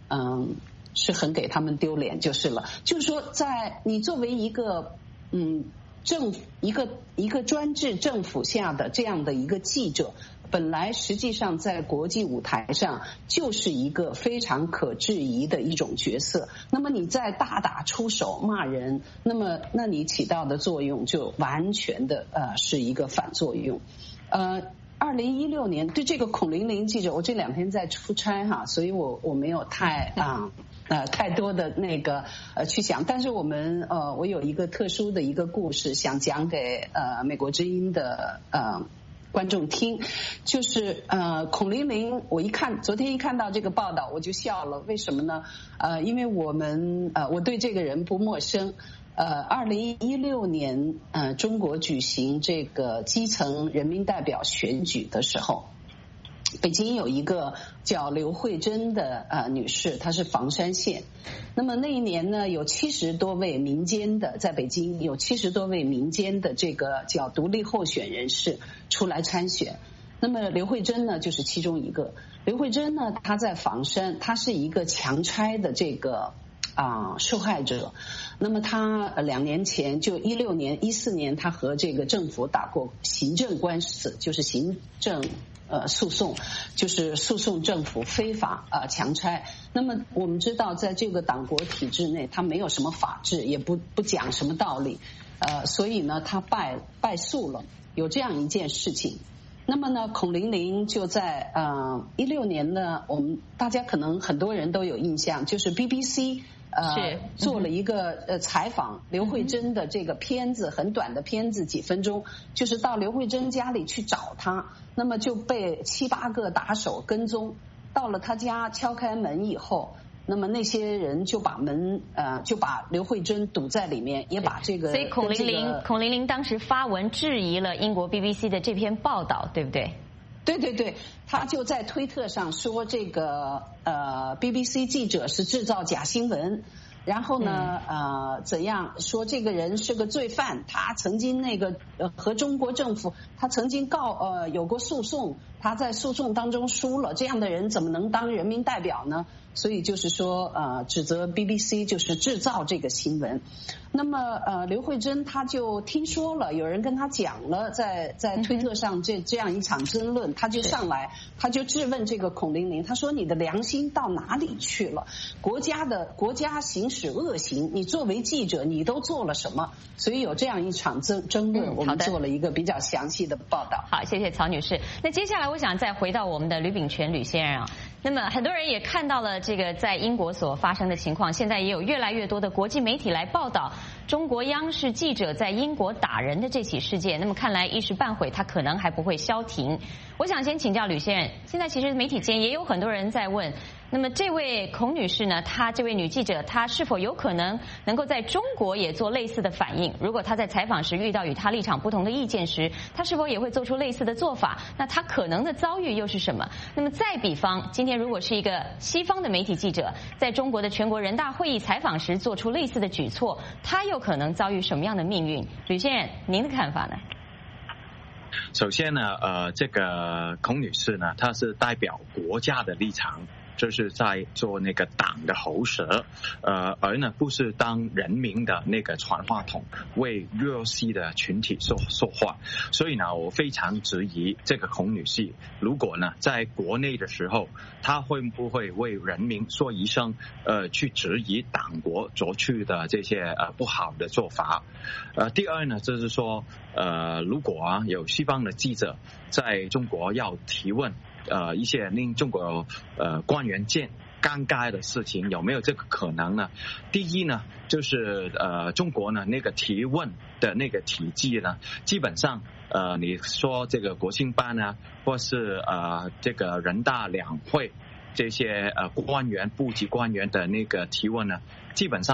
嗯，是很给他们丢脸就是了。就是说，在你作为一个嗯政一个一个专制政府下的这样的一个记者，本来实际上在国际舞台上就是一个非常可质疑的一种角色。那么你在大打出手骂人，那么那你起到的作用就完全的呃是一个反作用。呃，二零一六年对这个孔玲玲记者，我这两天在出差哈，所以我我没有太啊。呃，太多的那个呃去想，但是我们呃，我有一个特殊的一个故事想讲给呃美国之音的呃观众听，就是呃孔玲玲，我一看昨天一看到这个报道我就笑了，为什么呢？呃，因为我们呃我对这个人不陌生。呃，二零一六年呃中国举行这个基层人民代表选举的时候。北京有一个叫刘慧珍的呃女士，她是房山县。那么那一年呢，有七十多位民间的，在北京有七十多位民间的这个叫独立候选人士出来参选。那么刘慧珍呢，就是其中一个。刘慧珍呢，她在房山，她是一个强拆的这个啊、呃、受害者。那么她呃两年前，就一六年、一四年，她和这个政府打过行政官司，就是行政。呃，诉讼就是诉讼政府非法呃强拆。那么我们知道，在这个党国体制内，它没有什么法治，也不不讲什么道理，呃，所以呢，他败败诉了，有这样一件事情。那么呢，孔玲玲就在呃一六年呢，我们大家可能很多人都有印象，就是 B B C。呃，做了一个呃采访刘慧珍的这个片子，很短的片子，几分钟，就是到刘慧珍家里去找她，那么就被七八个打手跟踪，到了她家敲开门以后，那么那些人就把门呃就把刘慧珍堵在里面，也把这个所以孔玲玲、这个、孔玲玲当时发文质疑了英国 B B C 的这篇报道，对不对？ 对对对，他就在推特上说这个呃 B B C 记者是制造假新闻，然后呢呃怎样说这个人是个罪犯，他曾经那个呃和中国政府他曾经告呃有过诉讼，他在诉讼当中输了，这样的人怎么能当人民代表呢？所以就是说呃指责 B B C 就是制造这个新闻。那么呃刘慧珍她就听说了有人跟她讲了，在在推特上这这样一场争论，她就上来她就质问这个孔玲玲，她说你的良心到哪里去了？国家的国家行使恶行，你作为记者你都做了什么？所以有这样一场争争论，我们做了一个比较详细的报道。 好，谢谢曹女士。那接下来我想再回到我们的吕秉权吕先生啊，那么很多人也看到了这个在英国所发生的情况，现在也有越来越多的国际媒体来报道中国央视记者在英国打人的这起事件。那么看来一时半会它可能还不会消停。我想先请教吕先生，现在其实媒体间也有很多人在问，那么这位孔女士呢，她这位女记者她是否有可能能够在中国也做类似的反应？如果她在采访时遇到与她立场不同的意见时，她是否也会做出类似的做法？那她可能的遭遇又是什么？那么再比方，今天如果是一个西方的媒体记者在中国的全国人大会议采访时做出类似的举措，她又可能遭遇什么样的命运？吕先生，您的看法呢？ 首先呢，呃，这个孔女士呢，她是代表国家的立场，就是在做那个党的喉舌，呃，而呢不是当人民的那个传话筒，为弱势的群体说说话。所以呢，我非常质疑这个孔女士，如果呢在国内的时候，她会不会为人民说一声，呃，去质疑党国做出的这些呃不好的做法？呃，第二呢，就是说，呃，如果啊有西方的记者在中国要提问。呃，一些令中国呃官员见尴尬的事情，有没有这个可能呢？第一呢，就是呃中国呢那个提问的那个体系呢，基本上呃你说这个国新办呢，或是呃这个人大两会这些呃官员部级官员的那个提问呢，基本上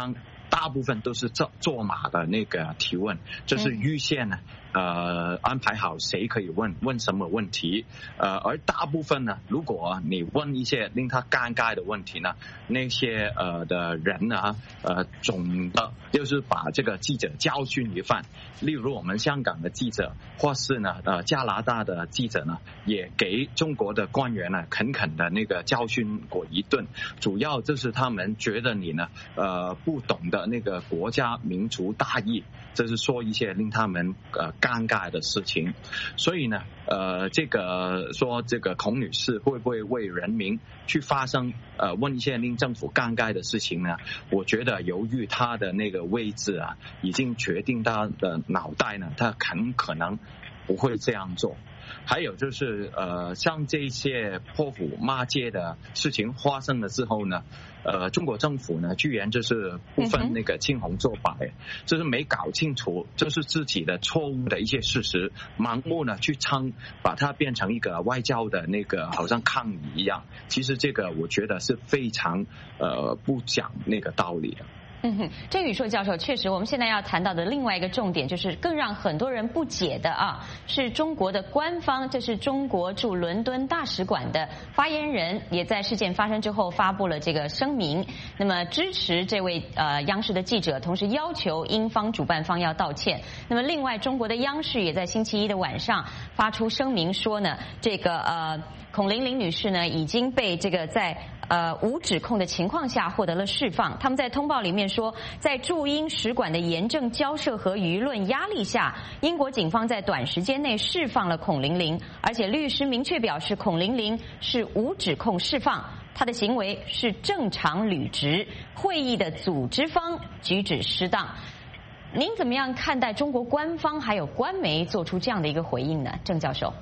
大部分都是做做马的那个提问，就是预先呢。呃，安排好谁可以问问什么问题，呃，而大部分呢，如果你问一些令他尴尬的问题呢，那些呃的人呢，呃，总的就是把这个记者教训一番。例如我们香港的记者，或是呢呃加拿大的记者呢，也给中国的官员呢狠狠的那个教训过一顿。主要就是他们觉得你呢呃不懂得那个国家民族大义，这是说一些令他们呃。尴尬的事情，所以呢，呃，这个说这个孔女士会不会为人民去发声，呃，问一些令政府尴尬的事情呢？我觉得由于她的那个位置啊，已经决定她的脑袋呢，她很可能不会这样做。还有就是，呃，像这些泼妇骂街的事情发生了之后呢，呃，中国政府呢，居然就是不分那个青红皂白，就是没搞清楚，就是自己的错误的一些事实，盲目呢去撑，把它变成一个外交的那个好像抗议一样。其实这个我觉得是非常呃不讲那个道理的。 嗯哼，郑宇硕教授，确实我们现在要谈到的另外一个重点，就是更让很多人不解的啊，是中国的官方，这是中国驻伦敦大使馆的发言人，也在事件发生之后发布了这个声明，那么支持这位呃央视的记者，同时要求英方主办方要道歉。那么另外，中国的央视也在星期一的晚上发出声明说呢，这个呃孔玲玲女士呢已经被这个在呃无指控的情况下获得了释放。他们在通报里面说，在驻英使馆的严正交涉和舆论压力下，英国警方在短时间内释放了孔玲玲，而且律师明确表示孔玲玲是无指控释放，她的行为是正常履职，会议的组织方举止失当。您怎么样看待中国官方还有官媒做出这样的一个回应呢？郑教授。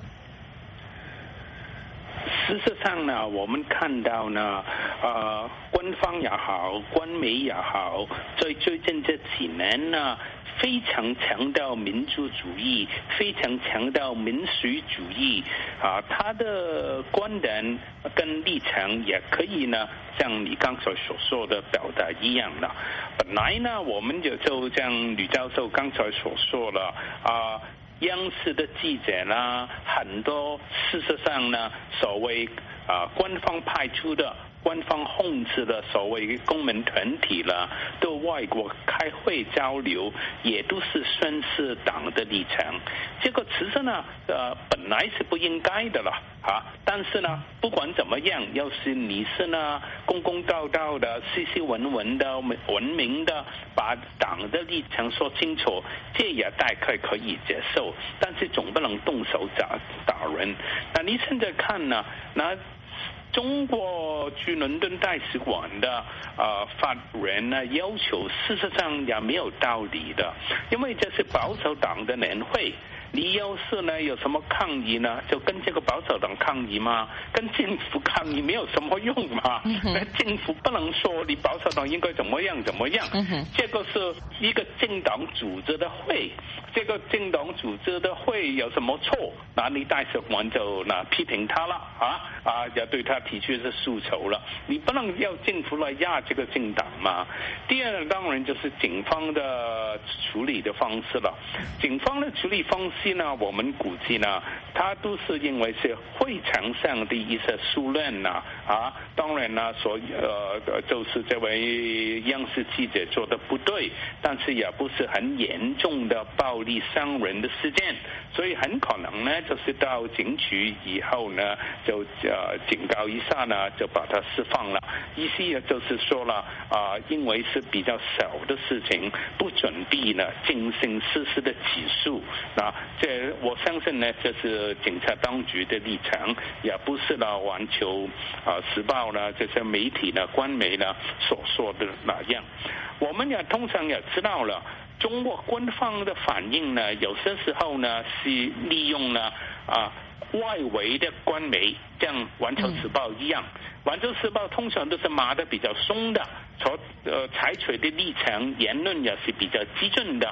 事实上呢，我们看到呢，呃，官方也好，官媒也好，在最近这几年呢，非常强调民族主义，非常强调民粹主义啊，他的观点跟立场也可以呢，像你刚才所说的表达一样的。本来呢，我们就就像吕教授刚才所说了啊。央视的记者呢，很多事实上呢，所谓啊官方派出的、官方控制的所谓公民团体了，到外国开会交流，也都是宣示党的立场。这个其实呢，呃，本来是不应该的了啊。但是呢，不管怎么样，要是你是呢公公道道的、斯斯文文的、文明的，把党的立场说清楚，这也大概可以接受。但是总不能动手打打人。那你现在看呢？那中国驻伦敦大使馆的呃发言人呢，要求事实上也没有道理的，因为这是保守党的年会。你要是呢有什么抗议呢，就跟这个保守党抗议嘛，跟政府抗议没有什么用嘛。那政府不能说你保守党应该怎么样怎么样，这个是一个政党组织的会，这个政党组织的会有什么错？那你大使馆就那批评他了啊啊，要对他提出的诉求了。你不能要政府来压这个政党嘛。第二，当然就是警方的处理的方式了。警方的处理方式呢，我们估计呢，他都是因为是会场上的一些疏乱呐啊，当然呢，所呃就是这位央视记者做的不对，但是也不是很严重的暴力伤人的事件，所以很可能呢，就是到警局以后呢，就呃警告一下呢，就把他释放了。意思也就是说了啊、呃，因为是比较小的事情，不准备呢进行实施的起诉。那这我相信呢，这是警察当局的立场，也不是呢环球啊时报呢这些媒体呢官媒呢所说的那样。我们也通常也知道了，中国官方的反应呢，有些时候呢是利用呢啊外围的官媒，像《环球时报》一样，《环球时报》通常都是骂得比较松的，所呃采取的立场言论也是比较激进的。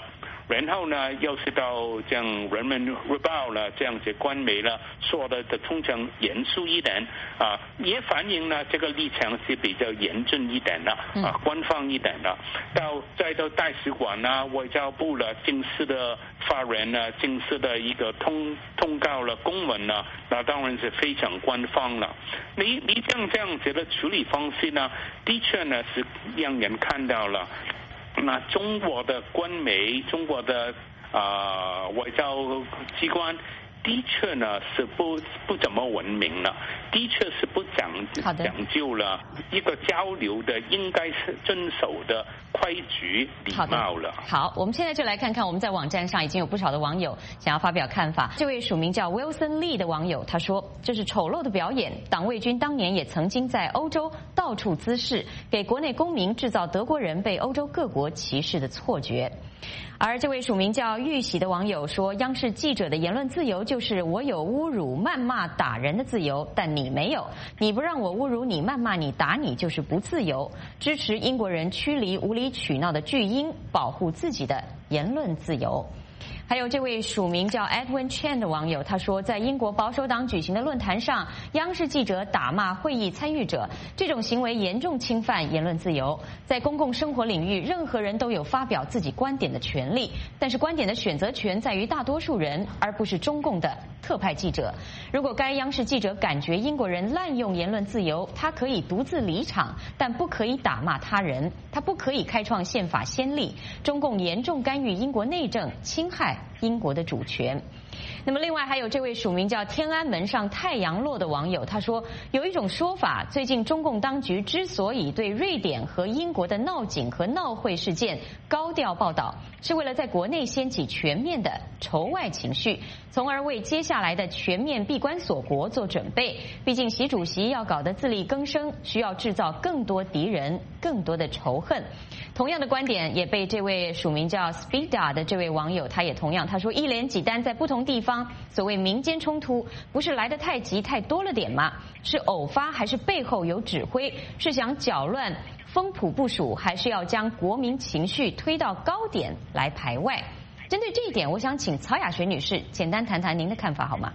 然后呢，又是到这样《人民日报》了这样子官媒了说的的通常严肃一点啊，也反映呢这个立场是比较严峻一点的啊，官方一点的。到再到大使馆啊、外交部了、正式的发言啊、正式的一个通通告了、公文了，那当然是非常官方了。你你这样这样子的处理方式呢，的确呢是让人看到了，那中国的官媒、中国的啊、呃、外交机关。的确呢是不不怎么文明了，的确是不讲讲究了一个交流的应该是遵守的规矩礼貌了。 好，我们现在就来看看我们在网站上已经有不少的网友想要发表看法。这位署名叫 Wilson Lee 的网友他说，这是丑陋的表演，党卫军当年也曾经在欧洲到处滋事，给国内公民制造德国人被欧洲各国歧视的错觉。而这位署名叫玉喜的网友说，央视记者的言论自由就是我有侮辱、谩骂、打人的自由，但你没有，你不让我侮辱你、谩骂你、打你就是不自由。支持英国人驱离无理取闹的巨婴，保护自己的言论自由。还有这位署名叫 Edwin Chen 的网友他说，在英国保守党举行的论坛上，央视记者打骂会议参与者，这种行为严重侵犯言论自由。在公共生活领域，任何人都有发表自己观点的权利，但是观点的选择权在于大多数人，而不是中共的特派记者。如果该央视记者感觉英国人滥用言论自由，他可以独自离场，但不可以打骂他人，他不可以开创宪法先例。中共严重干预英国内政，侵害英国的主权。那么另外还有这位署名叫天安门上太阳落的网友他说，有一种说法，最近中共当局之所以对瑞典和英国的闹警和闹会事件高调报道，是为了在国内掀起全面的仇外情绪，从而为接下来的全面闭关锁国做准备。毕竟习主席要搞得自力更生，需要制造更多敌人，更多的仇恨。同样的观点也被这位署名叫 Speeda 的这位网友他也同样他说，一连几单在不同地方所谓民间冲突，不是来得太急太多了点吗？是偶发还是背后有指挥？是想搅乱风普部署，还是要将国民情绪推到高点来排外？针对这一点，我想请曹雅璇女士简单谈谈您的看法好吗？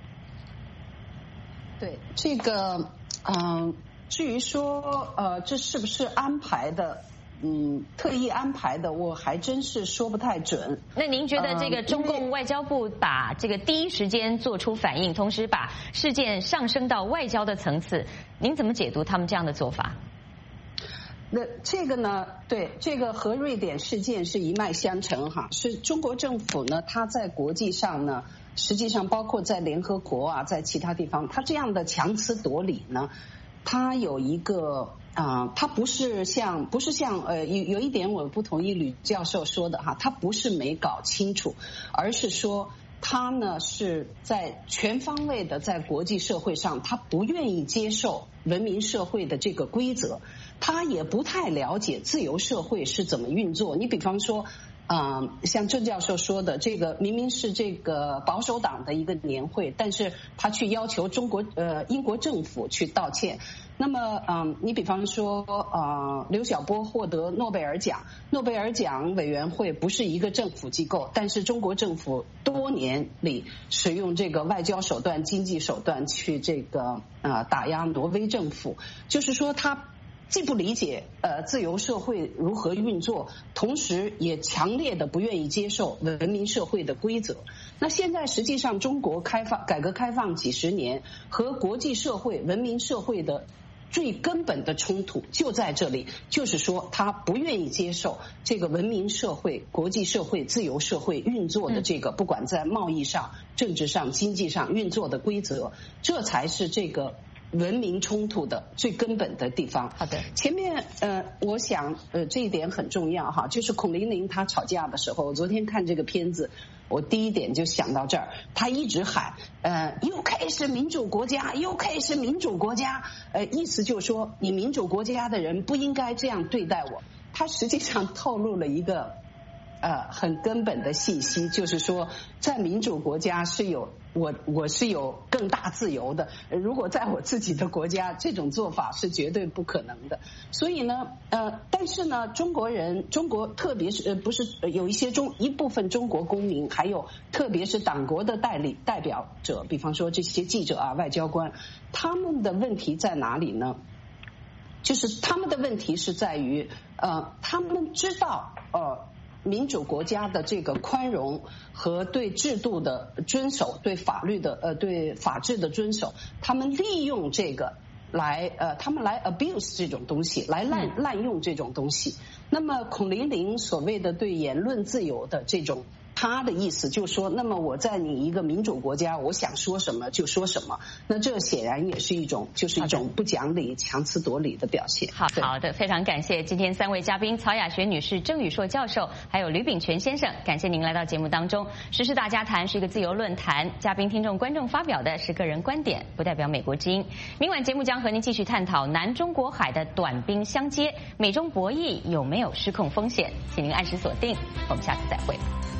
对这个，嗯、呃，至于说呃这是不是安排的，嗯，特意安排的，我还真是说不太准。 那您觉得这个中共外交部把这个第一时间做出反应，同时把事件上升到外交的层次，您怎么解读他们这样的做法？ 那这个呢，对，这个和瑞典事件是一脉相承哈，是中国政府呢，它在国际上呢，实际上包括在联合国啊，在其他地方，它这样的强词夺理呢，它有一个啊、呃，它不是像不是像呃有有一点我不同意吕教授说的哈，它不是没搞清楚，而是说他呢是在全方位的在国际社会上，他不愿意接受文明社会的这个规则，他也不太了解自由社会是怎么运作。你比方说啊、呃，像郑教授说的，这个明明是这个保守党的一个年会，但是他去要求中国呃英国政府去道歉。那么，嗯，你比方说，呃，刘晓波获得诺贝尔奖，诺贝尔奖委员会不是一个政府机构，但是中国政府多年里使用这个外交手段、经济手段去这个呃打压挪威政府，就是说他既不理解呃自由社会如何运作，同时也强烈的不愿意接受文明社会的规则。那现在实际上中国开放改革开放几十年，和国际社会文明社会的最根本的冲突就在这里，就是说他不愿意接受这个文明社会、国际社会、自由社会运作的这个，不管在贸易上、政治上、经济上运作的规则，这才是这个文明冲突的最根本的地方。 好的， 前面呃，我想呃这一点很重要哈，就是孔玲玲她吵架的时候，我昨天看这个片子，我第一点就想到这儿，他一直喊呃 U K 是民主国家 ，U K 是民主国家，呃，意思就是说你民主国家的人不应该这样对待我。他实际上透露了一个呃很根本的信息，就是说在民主国家是有我我是有更大自由的，如果在我自己的国家，这种做法是绝对不可能的。所以呢，呃，但是呢，中国人，中国特别是呃不是有一些中一部分中国公民，还有特别是党国的代理代表者，比方说这些记者啊、外交官，他们的问题在哪里呢？就是他们的问题是在于，呃，他们知道，呃。民主国家的这个宽容和对制度的遵守，对法律的呃对法治的遵守，他们利用这个来呃他们来 abuse 这种东西，来滥滥用这种东西。那么孔玲玲所谓的对言论自由的这种，他的意思就是说，那么我在你一个民主国家，我想说什么就说什么，那这显然也是一种就是一种不讲理、强词夺理的表现。 好好的，非常感谢今天三位嘉宾：曹雅学女士、郑宇硕教授，还有吕秉权先生。感谢您来到节目当中。时事大家谈是一个自由论坛，嘉宾、听众、观众发表的是个人观点，不代表美国之音。明晚节目将和您继续探讨南中国海的短兵相接，美中博弈有没有失控风险？请您按时锁定，我们下次再会。